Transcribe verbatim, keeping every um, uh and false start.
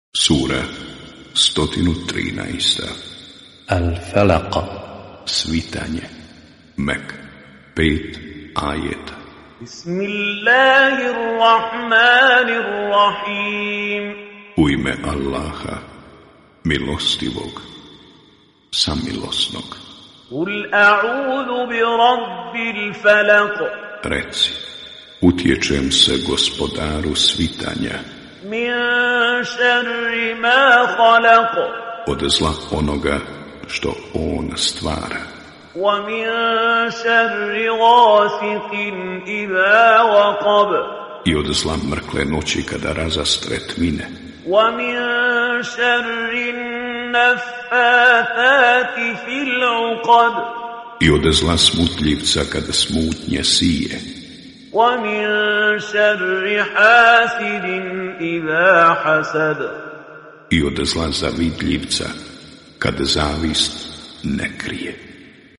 Sura sto trinaest. Al-Falaq. Svitanje. Mek. Pet ajeta. Bismillahirrahmanirrahim. U ime Allaha, milostivog, samilosnog. Kul a'udhu bi rabbil falaq. Reci, utječem se gospodaru svitanja, Min šerri ma khalaq. od zla onoga što on stvara, Wa min šerri ghasiqin idha waqab. i od zla mrkle noći kada razastre tmine, Wa min šerri naffathati fil uqad. i od zla smutljivca kada smutnje sije, Wa min šerri hasidin idha hasad. i od zla zavidljivca kad zavist ne krije.